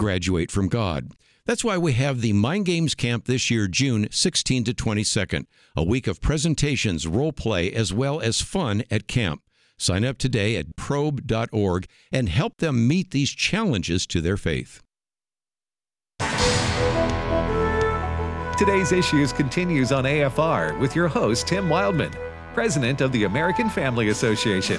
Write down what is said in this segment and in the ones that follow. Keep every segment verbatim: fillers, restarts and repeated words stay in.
graduate from God. That's why we have the Mind Games Camp this year, June sixteenth to twenty-second, a week of presentations, role play, as well as fun at camp. Sign up today at probe dot org and help them meet these challenges to their faith. Today's Issues continues on A F R with your host, Tim Wildman, President of the American Family Association.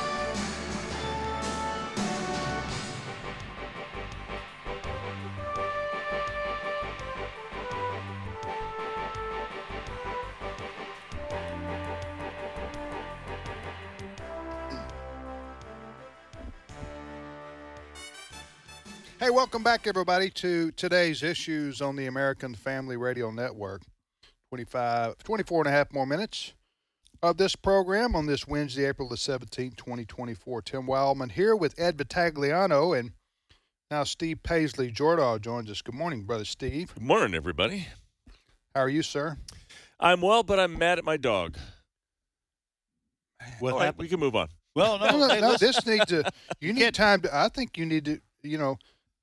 Hey, welcome back, everybody, to today's Issues on the American Family Radio Network. twenty-five, twenty-four and a half more minutes of this program on this Wednesday, April the seventeenth, twenty twenty-four. Tim Wildman here with Ed Vitagliano, and now Steve Paisley Jordahl joins us. Good morning, Brother Steve. Good morning, everybody. How are you, sir? I'm well, but I'm mad at my dog. What All right, happened? we can move on. Well, no, No, no, hey, no, listen, this needs to, you need time to, I think you need to, you know,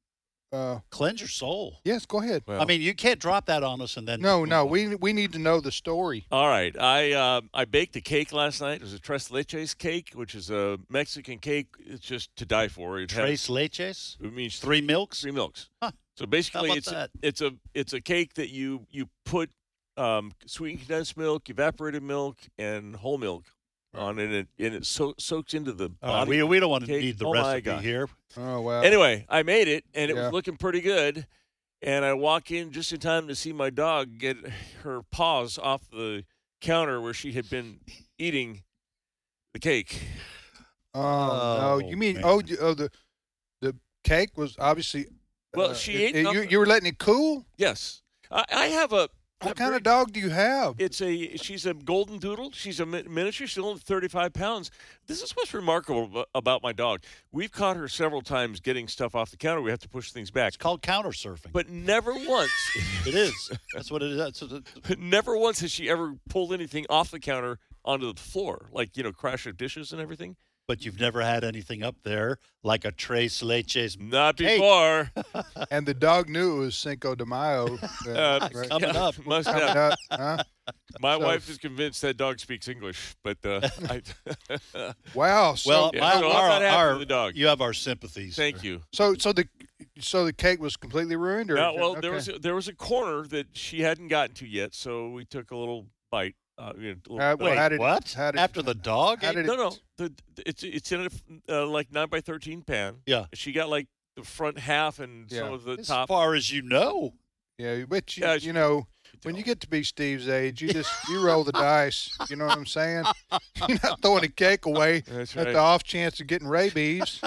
uh, cleanse your soul. yes, go ahead. Well, I mean, you can't drop that on us and then. No, no, we we need to know the story. all right. I uh, I baked a cake last night. It was a tres leches cake, which is a Mexican cake. It's just to die for. It, Tres leches, has, it means three milks. three milks. Huh. So basically, How about it's that? a, it's a it's a cake that you you put um, sweetened condensed milk, evaporated milk, and whole milk on, and it and it so, soaks into the All right, body. we we don't want to cake. need the Oh, my recipe God. here. Oh, wow. Anyway, I made it, and it Yeah. was looking pretty good. And I walk in just in time to see my dog get her paws off the counter where she had been eating the cake. Oh, Oh, no, you mean, man. oh, you- oh, the the cake was obviously. Well, uh, she it- ate it- you, nothing. you were letting it cool? Yes, I, I have a. What a kind very- of dog do you have? It's a. She's a golden doodle. She's a mi- miniature. She's only thirty-five pounds. This is what's remarkable abo- about my dog. We've caught her several times getting stuff off the counter. We have to push things back, It's called counter surfing. but never once. it is. That's what it is. That's what it- Never once has she ever pulled anything off the counter onto the floor, like, you know, crash of dishes and everything. but you've never had anything up there like a tres leches. Not cake. before. And the dog knew it was Cinco de Mayo. uh, Uh, right? coming up. Must Coming have. up, huh? My So- wife is convinced that dog speaks English, but uh, I, Wow. So, Well, Yeah, my, no, I'm our, not happy our, with the dog. you have our sympathies. thank you. so, so the, so the cake was completely ruined, or No, well, there okay. was a, there was a corner that she hadn't gotten to yet, so we took a little bite. Uh, you know, a little Uh, bit. well, Wait, how did- what? how did- After the dog? how ate- did no, it- no, the, it's it's in a uh, like nine by thirteen pan. Yeah. She got like the front half and Yeah. some of the as top. far as you know. Yeah, but you, Yeah, you know, when you get to be Steve's age, you just you roll the dice. You know what I'm saying? You're not throwing a cake away That's at right. the off chance of getting rabies.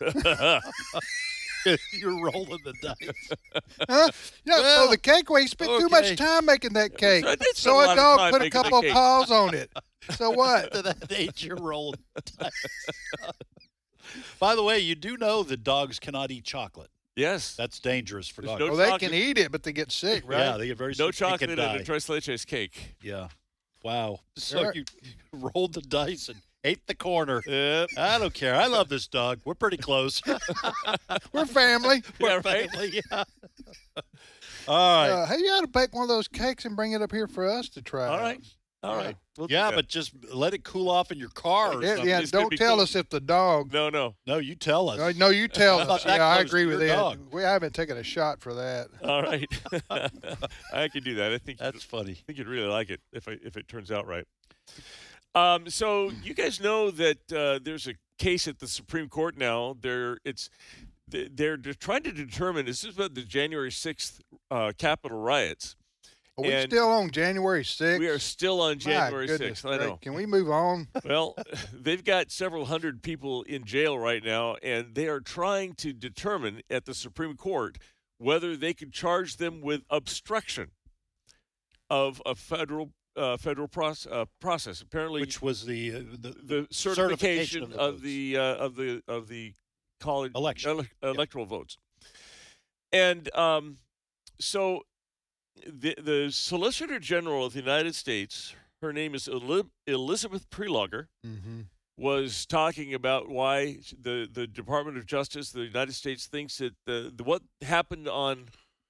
You're rolling the dice. Huh? Yeah, Well, throw the cake away. You spent too okay. much time making that cake. I did spend So a a lot of dog time put a making the couple of cake. paws on it. So what? To that age, you're rolling the dice. By the way, you do know that dogs cannot eat chocolate. Yes. That's dangerous for There's dogs. no Well, they chocolate. can eat it, but they get sick, right? Yeah, they get very No sick. They chocolate can in die. a tres leches cake. Yeah. Wow. So Sure. you rolled the dice and ate the corner. Yep. I don't care. I love this dog. We're pretty close. We're family. Yeah, We're right? family, yeah. All right. Uh, hey, you ought to bake one of those cakes and bring it up here for us to try. All out. right. All Yeah. right. We'll do yeah, that. but just let it cool off in your car or Yeah, something. yeah, It's gonna don't be tell cool. us if the dog. No, no. No, you tell us. No, no, you tell I'm not us. that Yeah, I close agree to with your that. dog. We haven't taken a shot for that. All right. I can do that. I think That's funny. I think you'd really like it if I, if it turns out right. Um, so you guys know that uh, there's a case at the Supreme Court now. They're it's they're, they're trying to determine. This is about the January sixth uh, Capitol riots. Are we And still on January sixth? We are still on My January goodness sixth. I gra- know. Can we move on? Well, they've got several hundred people in jail right now, and they are trying to determine at the Supreme Court whether they could charge them with obstruction of a federal uh, federal proce- uh, process. Apparently, Which was the uh, the, the certification, certification of the votes. uh, of the of the college Election. ele- electoral votes, and um, so the the Solicitor General of the United States, her name is Eli- Elizabeth Prelogar, Mm-hmm. was talking about why the, the Department of Justice, the United States, thinks that the, the what happened on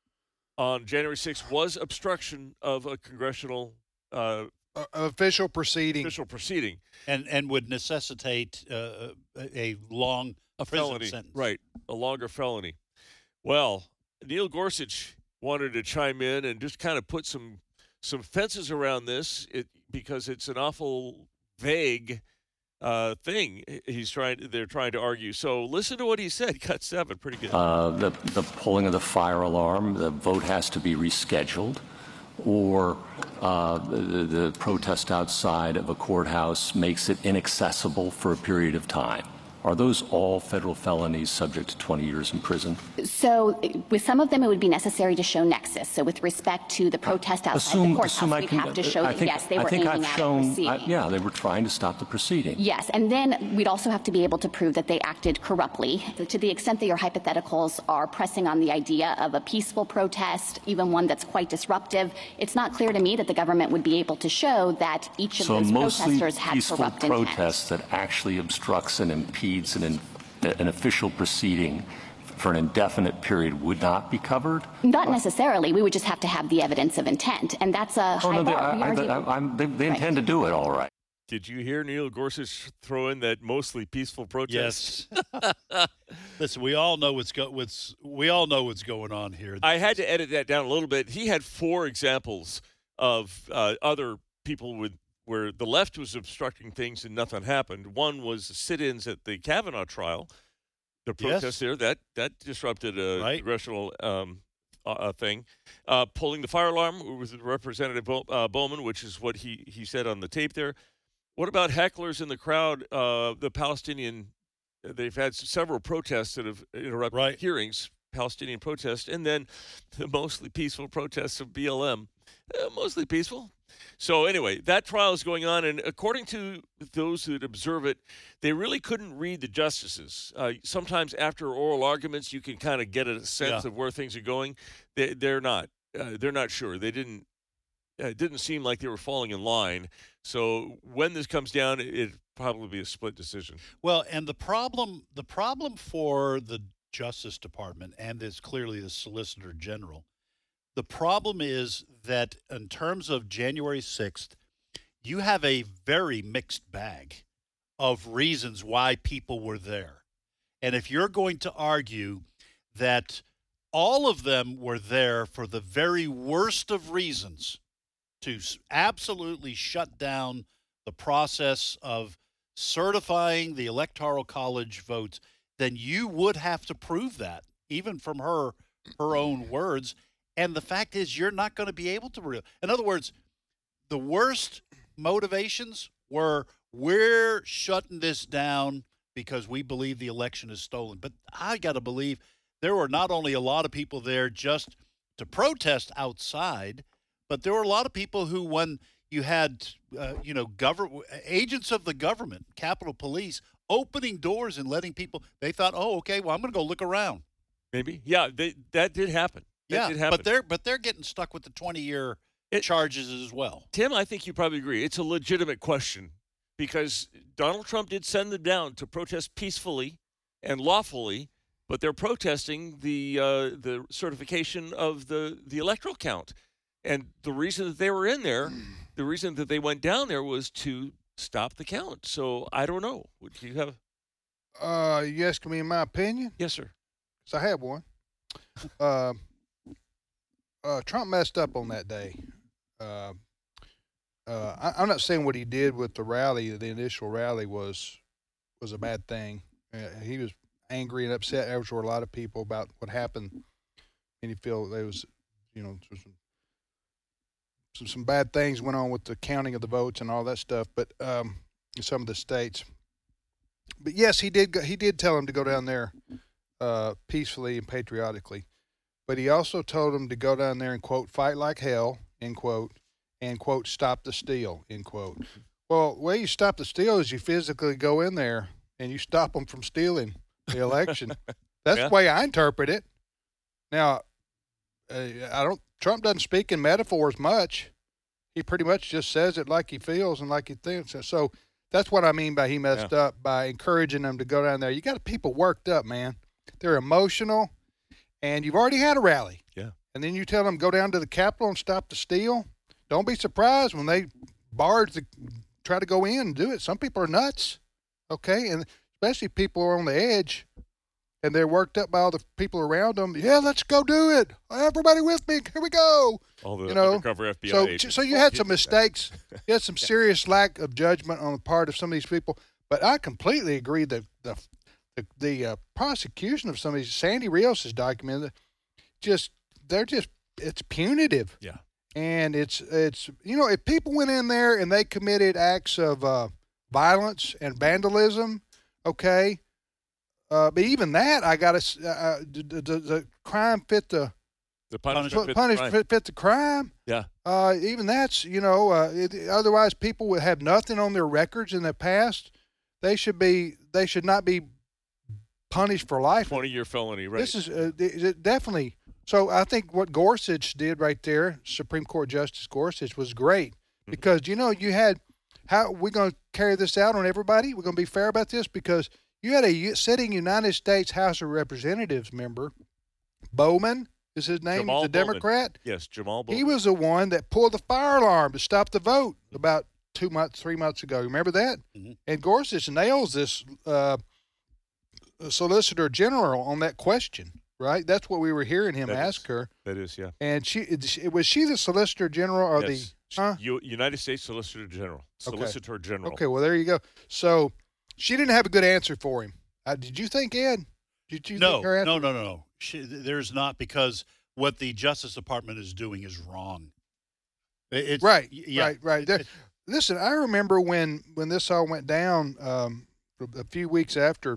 on January sixth was obstruction of a congressional uh, uh, official proceeding. Official proceeding, and and would necessitate uh, a, a long a prison felony, sentence. Right? A longer felony. Well, Neil Gorsuch wanted to chime in and just kind of put some some fences around this, it, because it's an awful vague uh, thing. He's trying. They're trying to argue. So listen to what he said. Cut seven, pretty good. Uh, the the pulling of the fire alarm. The vote has to be rescheduled, or uh, the, the protest outside of a courthouse makes it inaccessible for a period of time. Are those all federal felonies subject to twenty years in prison? So with some of them, it would be necessary to show nexus. So with respect to the protest outside assume, the courthouse, assume I we'd can, have to show I that, think, yes, they I were think aiming I've at shown, the proceeding. I, yeah, they were trying to stop the proceeding. Yes, and then we'd also have to be able to prove that they acted corruptly. To the extent that your hypotheticals are pressing on the idea of a peaceful protest, even one that's quite disruptive, it's not clear to me that the government would be able to show that each of so those mostly protesters had peaceful corrupt protests intent. that actually obstructs and impedes an, an official proceeding for an indefinite period would not be covered? Not necessarily. We would just have to have the evidence of intent, and that's a Oh, high no, they, bar. We I, already- I, I, I'm- they, they Right. intend to do it all right. Did you hear Neil Gorsuch throw in that mostly peaceful protest? Yes. Listen, we all know what's go what's we all know what's going on here. I had to edit that down a little bit. He had four examples of uh, other people with where the left was obstructing things and nothing happened. One was sit-ins at the Kavanaugh trial. The protest Yes. there, that that disrupted a Right. congressional um, uh, thing. Uh, pulling the fire alarm with Representative Bo- uh, Bowman, which is what he, he said on the tape there. What about hecklers in the crowd? Uh, the Palestinian, they've had several protests that have interrupted Right. hearings, Palestinian protests, and then the mostly peaceful protests of B L M. Uh, mostly peaceful. So anyway, that trial is going on, and according to those that observe it, they really couldn't read the justices. Uh, sometimes after oral arguments, you can kind of get a sense Yeah. of where things are going. They, they're not. Uh, they're not sure. They didn't. Uh, it didn't seem like they were falling in line. So when this comes down, it, it'd probably be a split decision. Well, and the problem the problem for the Justice Department and is clearly the Solicitor General. The problem is that in terms of January sixth, you have a very mixed bag of reasons why people were there. And if you're going to argue that all of them were there for the very worst of reasons to s- absolutely shut down the process of certifying the Electoral College votes, then you would have to prove that, even from her her own words. And the fact is, you're not going to be able to. Re- In other words, the worst motivations were we're shutting this down because we believe the election is stolen. But I got to believe there were not only a lot of people there just to protest outside, but there were a lot of people who, when you had, uh, you know, government agents of the government, Capitol Police, opening doors and letting people, they thought, oh, okay, well, I'm going to go look around. Maybe. Yeah, they, that did happen. That Yeah, did happen. but they're but they're getting stuck with the twenty-year charges as well. Tim, I think you probably agree. It's a legitimate question because Donald Trump did send them down to protest peacefully and lawfully, but they're protesting the uh, the certification of the, the electoral count. And the reason that they were in there, the reason that they went down there was to stop the count. So I don't know. Would you have? Uh, you asking me my opinion? Yes, sir. So I have one. Uh, uh, Trump messed up on that day. Uh, uh, I, I'm not saying what he did with the rally, the initial rally was was a bad thing. Uh, he was angry and upset. There were a lot of people about what happened, and he felt there was, you know, some, some some bad things went on with the counting of the votes and all that stuff. But um, in some of the states. But yes, he did. Go, he did tell him to go down there uh, peacefully and patriotically. But he also told him to go down there and, quote, fight like hell, end quote, and, quote, stop the steal, end quote. Well, the way you stop the steal is you physically go in there and you stop them from stealing the election. That's Yeah. the way I interpret it. Now, uh, I don't. Trump doesn't speak in metaphors much. He pretty much just says it like he feels and like he thinks. So That's what I mean by he messed yeah. up, by encouraging them to go down there. You got people worked up, man. They're emotional, and you've already had a rally. Yeah. And then you tell them go down to the Capitol and stop the steal. Don't be surprised when they barge the, try to go in and do it. Some people are nuts, okay? And especially people who are on the edge, and they're worked up by all the people around them. Yeah, let's go do it. Everybody with me. Here we go. All the you know? undercover F B I so, agents. So you had some mistakes. You had some serious lack of judgment on the part of some of these people. But I completely agree that the the, the uh, prosecution of some of these, Sandy Rios is documented, just they're just it's punitive. Yeah. And it's it's you know, if people went in there and they committed acts of uh, violence and vandalism, okay. Uh, but even that, I got to uh, the, the, the crime fit the the punishment, fit, punishment the fit, fit the crime. Yeah. Uh, even that's you know, uh, it, otherwise people would have nothing on their records in the past. They should be they should not be punished for life. twenty-year felony, right? This is uh, definitely. So I think what Gorsuch did right there, Supreme Court Justice Gorsuch, was great because you know you had how we're going to carry this out on everybody. We're going to be fair about this because. You had a sitting United States House of Representatives member, Bowman is his name, Jamal the Bowman. Democrat. Yes, Jamal Bowman. He was the one that pulled the fire alarm to stop the vote about two months, three months ago. Remember that? Mm-hmm. And Gorsuch nails this uh, Solicitor General on that question, right? That's what we were hearing him that ask is, her. That is, yeah. And she was she the Solicitor General or yes. the huh? U- United States Solicitor General. Solicitor okay. General. Okay, well there you go. So. She didn't have a good answer for him. Uh, did you think, Ed? Did you no, think her answer? no, no, no, no. She, there's not because what the Justice Department is doing is wrong. It's, right, yeah, right, right. There, listen, I remember when, when this all went down um, a few weeks after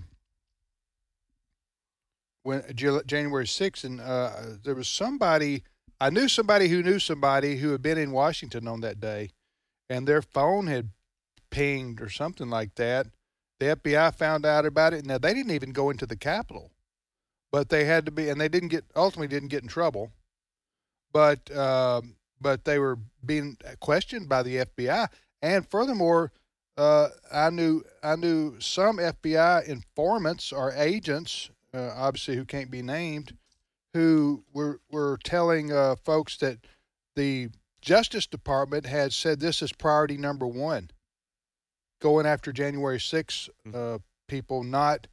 when January sixth, and uh, there was somebody, I knew somebody who knew somebody who had been in Washington on that day, and their phone had pinged or something like that. The F B I found out about it. Now, they didn't even go into the Capitol, but they had to be, and they didn't get, ultimately didn't get in trouble, but um, but they were being questioned by the F B I. And furthermore, uh, I knew I knew some F B I informants or agents, uh, obviously who can't be named, who were, were telling uh, folks that the Justice Department had said this is priority number one. Going after January sixth uh, people, not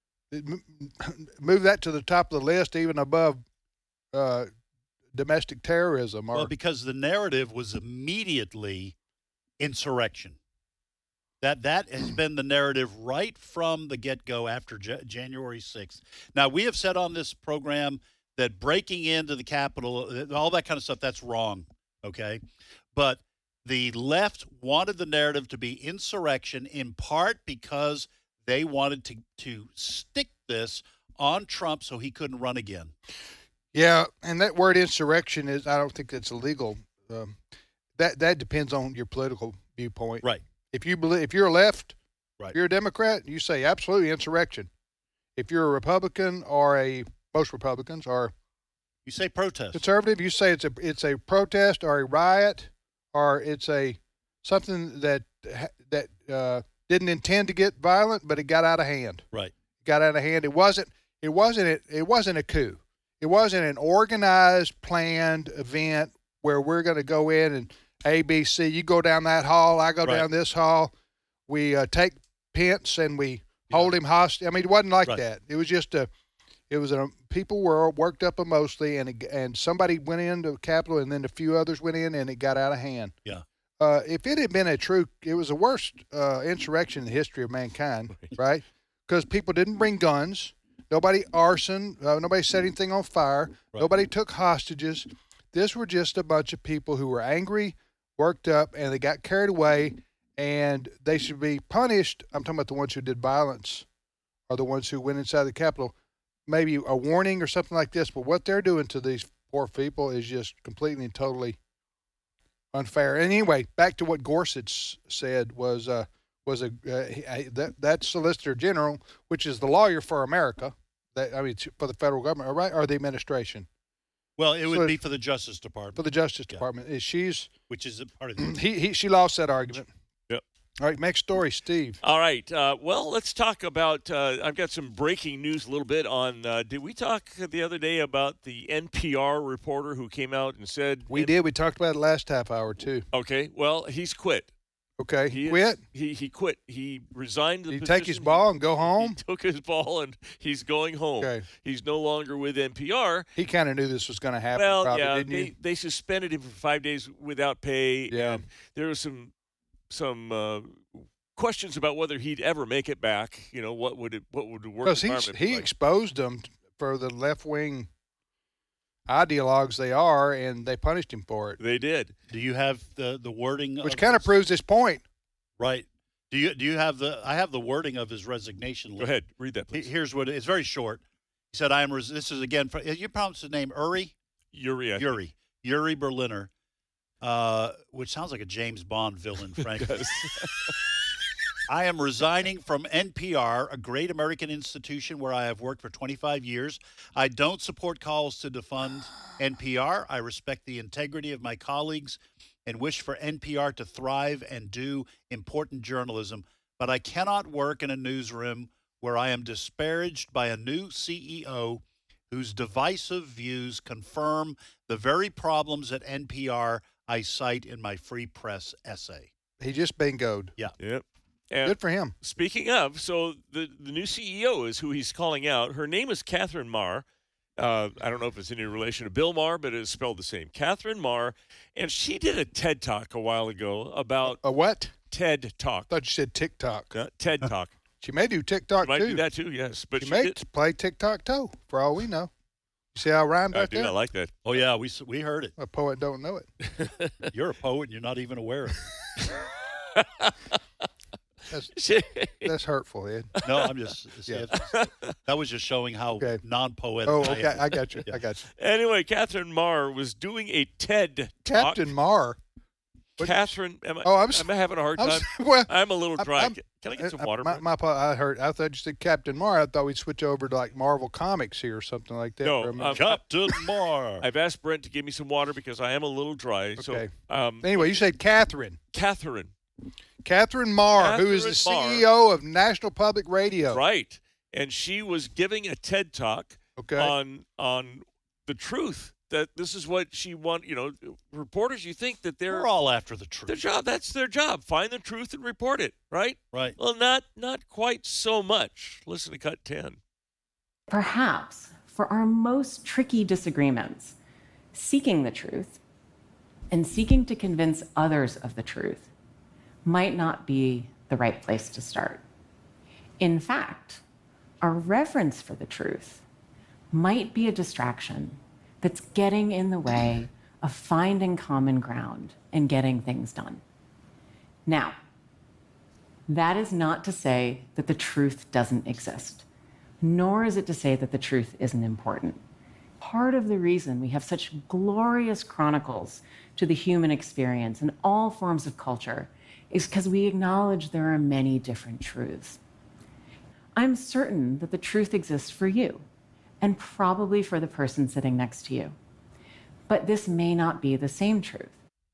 move that to the top of the list, even above uh, domestic terrorism. Or, well, because the narrative was immediately insurrection. That that has been the narrative right from the get-go after J- January sixth. Now, we have said on this program that breaking into the Capitol, all that kind of stuff, that's wrong, okay? But the left wanted the narrative to be insurrection in part because they wanted to, to stick this on Trump so he couldn't run again. Yeah, and that word insurrection is, I don't think that's illegal. Um, that that depends on your political viewpoint. Right. If you believe, if you're a left, right. if you're a Democrat, you say absolutely insurrection. If you're a Republican or a, most Republicans are. You say protest. Conservative, you say it's a it's a protest or a riot. Or it's a something that that uh, didn't intend to get violent, but it got out of hand. Right, got out of hand. It wasn't. It wasn't. It, it wasn't a coup. It wasn't an organized, planned event where we're going to go in and A, B, C. You go down that hall. I go right. down this hall. We uh, take Pence and we yeah. hold him hostage. I mean, it wasn't like right. that. It was just a. It was a, people were worked up emotionally, and and somebody went into the Capitol, and then a few others went in, and it got out of hand. Yeah. Uh, if it had been a true, it was the worst uh, insurrection in the history of mankind, right? Because people didn't bring guns, nobody arson, uh, nobody set anything on fire, right. Nobody took hostages. This were just a bunch of people who were angry, worked up, and they got carried away, and they should be punished. I'm talking about the ones who did violence, or the ones who went inside the Capitol. Maybe a warning or something like this, but what they're doing to these poor people is just completely and totally unfair. And anyway, back to what Gorsuch said was uh, was a uh, that that Solicitor General, which is the lawyer for America, that I mean for the federal government, right, or the administration. Well, it would so be for the Justice Department. For the Justice yeah. Department, is she's which is a part of the he he she lost that argument. Yep. All right, next story, Steve. All right. Uh, well, let's talk about. Uh, I've got some breaking news a little bit on. Uh, did we talk the other day about the N P R reporter who came out and said We did. We talked about it last half hour, too. Okay. Well, he's quit. Okay. He Quit? Is, he he quit. He resigned the Did he position. take his ball and go home? He took his ball and he's going home. Okay. He's no longer with N P R. He kind of knew this was going to happen, Well, probably, yeah, didn't they, he? they suspended him for five days without pay. Yeah. And there was some some uh, questions about whether he'd ever make it back. You know, what would it what would the work Because environment be he like? exposed them for the left-wing ideologues they are, and they punished him for it, They did. Do you have the, the wording? which of kind of his- proves his point. Right. Do you do you have the? I have the wording of his resignation. Go ahead, read that, He- please. Here's what it, it's very short. He said, "I am." Res- this is again. For, you pronounce his name Uri. Yuri. I think. Yuri. Yuri Berliner, uh, which sounds like a James Bond villain, frankly. I am resigning from N P R, a great American institution where I have worked for twenty-five years. I don't support calls to defund N P R. I respect the integrity of my colleagues and wish for N P R to thrive and do important journalism, but I cannot work in a newsroom where I am disparaged by a new C E O whose divisive views confirm the very problems at N P R I cite in my Free Press essay. He just bingoed. Yeah. Yep. And Good for him. speaking of, so the the new C E O is who he's calling out. Her name is Catherine Marr. Uh, I don't know if it's any relation to Bill Maher, but it is spelled the same. Catherine Marr, and she did a TED Talk a while ago about A what? TED Talk. I thought you said TikTok. Uh, TED Talk. She may do TikTok, She might too. do that too, yes. But she she, may did. play TikTok, too, for all we know. You see how I rhymed I right do. there? I like that. Oh, yeah, we s- we heard it. A poet don't know it. You're a poet and you're not even aware of it. That's, She- that's hurtful, Ed. No, I'm just, Yeah. that was just showing how Okay. non-poetic Oh, I okay. am. I got you. Yeah. I got you. anyway, Catherine Marr was doing a TED Talk. Captain Marr. What- Catherine, am I, Oh, I'm s- am I having a hard I'm time? s- well, I'm a little I'm- dry. I'm- Can I get some uh, water? My, Brent? my, pa- I heard. I thought you said Captain Marr. I thought we'd switch over to like Marvel Comics here or something like that. No, for a minute. um, Captain Marr. I've asked Brent to give me some water because I am a little dry. Okay. So, um, Anyway, you said Catherine. Catherine, Catherine Marr, who is the Catherine Marr. C E O of National Public Radio. right? And she was giving a TED Talk Okay. on on the truth that this is what she want. You know, reporters. You think that they're We're all after the their truth. job. That's their job. Find the truth and report it. Right? Right. Well, not not quite so much. Listen to cut ten. Perhaps for our most tricky disagreements, seeking the truth and seeking to convince others of the truth might not be the right place to start. In fact, our reverence for the truth might be a distraction that's getting in the way of finding common ground and getting things done. Now, that is not to say that the truth doesn't exist, nor is it to say that the truth isn't important. Part of the reason we have such glorious chronicles to the human experience in all forms of culture is because we acknowledge there are many different truths. I'm certain that the truth exists for you, and probably for the person sitting next to you. But this may not be the same truth.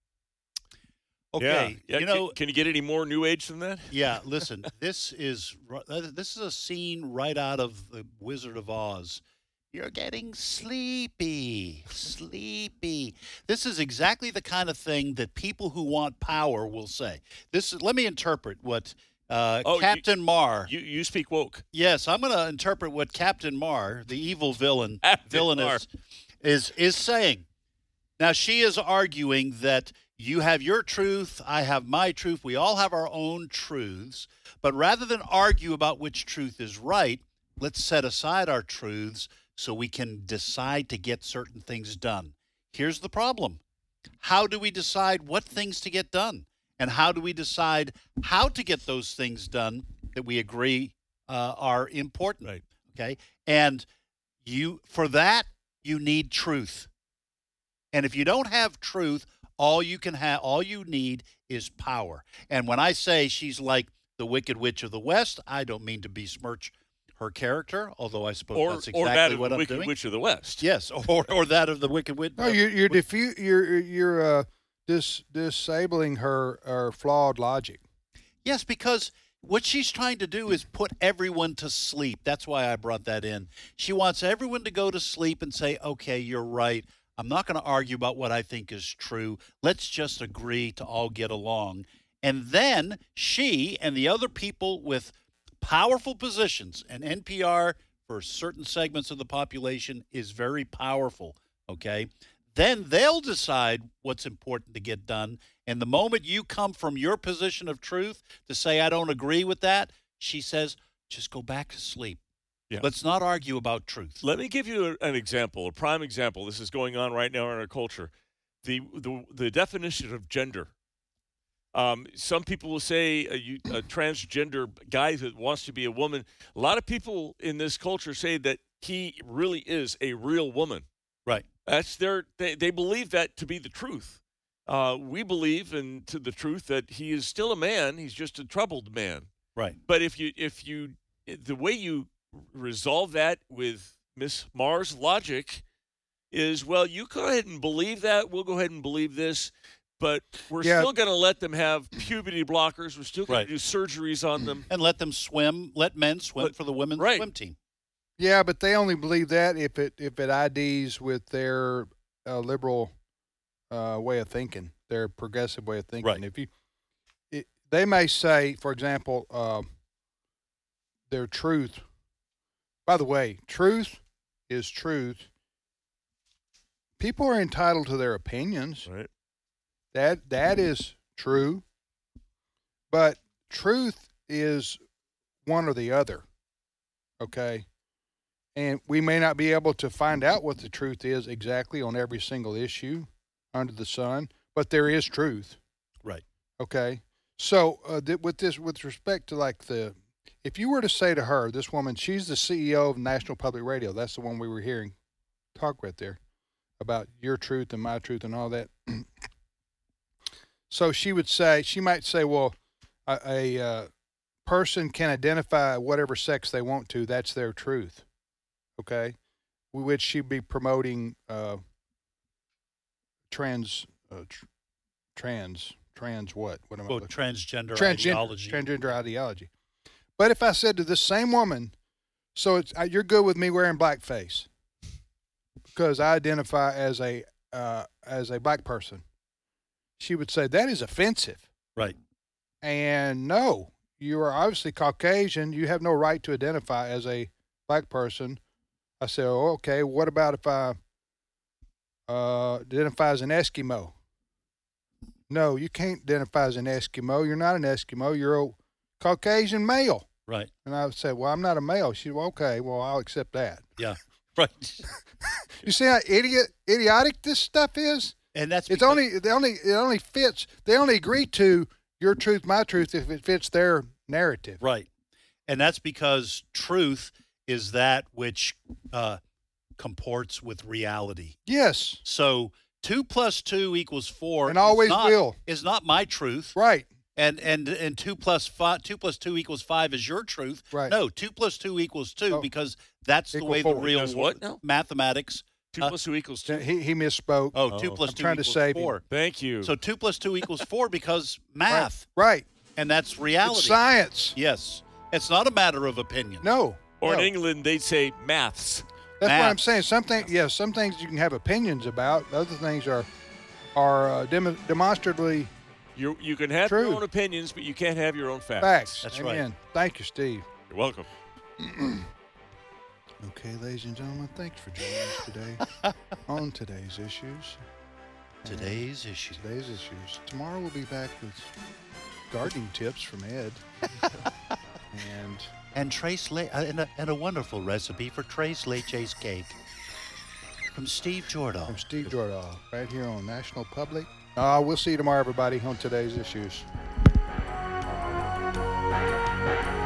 Okay. Yeah. Yeah, You can- know, can you get any more new age than that? yeah, listen, this is ri- uh, this is a scene right out of The Wizard of Oz. You're getting sleepy, sleepy. This is exactly the kind of thing that people who want power will say. This is, let me interpret what uh, Oh, you- Captain Marr. You you speak woke. Yes, I'm going to interpret what Captain Marr, the evil villain, Captain villainess, is is saying. Now she is arguing that you have your truth, I have my truth. We all have our own truths, but rather than argue about which truth is right, let's set aside our truths so we can decide to get certain things done. Here's the problem. How do we decide what things to get done? And how do we decide how to get those things done that we agree uh, are important? Right. Okay. And you, for that, you need truth. And if you don't have truth, all you can have, all you need is power. And when I say she's like the Wicked Witch of the West, I don't mean to besmirch her character, although I suppose Or that's or exactly that of what the I'm Wicked doing. Witch of the West. Yes, or or that of the Wicked Witch. No, you're you're diffu- you're you're uh, dis- disabling her her flawed logic. Yes, because what she's trying to do is put everyone to sleep. That's why I brought that in. She wants everyone to go to sleep and say, okay, you're right. I'm not going to argue about what I think is true. Let's just agree to all get along. And then she and the other people with powerful positions, and N P R for certain segments of the population is very powerful, okay? Then they'll decide what's important to get done. And the moment you come from your position of truth to say, I don't agree with that, she says, just go back to sleep. Yeah. Let's not argue about truth. Let me give you a, an example, a prime example. This is going on right now in our culture. The the, the definition of gender. Um, some people will say a, a transgender guy that wants to be a woman. A lot of people in this culture say that he really is a real woman. Right. That's their. They, they believe that to be the truth. Uh, we believe in to the truth that he is still a man. He's just a troubled man. Right. But if you if you the way you resolve that with Miss Mars logic is, well, you go ahead and believe that. We'll go ahead and believe this. But we're Yeah. still going to let them have puberty blockers. We're still going Right. to do surgeries on them. And let them swim, let men swim But- for the women's right. swim team. Yeah, but they only believe that if it if it I Ds with their uh, liberal uh, way of thinking, their progressive way of thinking. Right. If you, it, they may say, for example, uh, their truth. By the way, truth is truth. People are entitled to their opinions. Right. That that is true. But truth is one or the other. Okay? And we may not be able to find out what the truth is exactly on every single issue under the sun, but there is truth. Right. Okay? So, uh, th- with this, with respect to like the, if you were to say to her, this woman, she's the C E O of National Public Radio. That's the one we were hearing talk right there about your truth and my truth and all that. So she would say, she might say, well, a, a uh, person can identify whatever sex they want to. That's their truth. Okay? Which she'd be promoting uh, trans, uh, tr- trans, trans what? What am I Well, looking transgender, transgender ideology. transgender ideology. But if I said to this same woman, so it's, uh, you're good with me wearing blackface because I identify as a uh, as a black person, she would say that is offensive. Right. And no, you are obviously Caucasian. You have no right to identify as a black person. I said, oh, okay. What about if I uh, identify as an Eskimo? No, you can't identify as an Eskimo. You're not an Eskimo. You're a Caucasian male. Right. And I would say, well, I'm not a male. She said, well, okay, well, I'll accept that. Yeah. Right. You see how idiot, idiotic this stuff is? And that's It's because- only, they only, it only fits, they only agree to your truth, my truth, if it fits their narrative. right. And that's because truth is that which uh, comports with reality. Yes, So two plus two equals four. And always is not, will. Is not my truth. right. And and and two plus five, two plus two equals five is your truth. Right. No, two plus two equals two Oh. because that's the Equal way four. the real Because what now? mathematics. Two Uh, plus two equals two. He, he misspoke. Oh, two Oh. plus I'm two trying to equals save him. four. Thank you. So two plus two equals four because right. math, Right. and that's reality. It's science. Yes, it's not a matter of opinion. No. or no. in England, they'd say maths. That's what I'm Maths. saying. Some things, yes, some things you can have opinions about. Other things are are uh, dem- demonstrably You you can have True. your own opinions, but you can't have your own facts. facts. That's right. Amen. Thank you, Steve. You're welcome. Okay, ladies and gentlemen, thanks for joining us today on today's issues. Today's issue. Today's issues. Tomorrow we'll be back with gardening tips from Ed. and And Trace Le- uh, and, a, and a wonderful recipe for Trace Leche's cake from Steve Jordan. from Steve Jordan, right here on National Public. Uh, we'll see you tomorrow, everybody, on today's issues.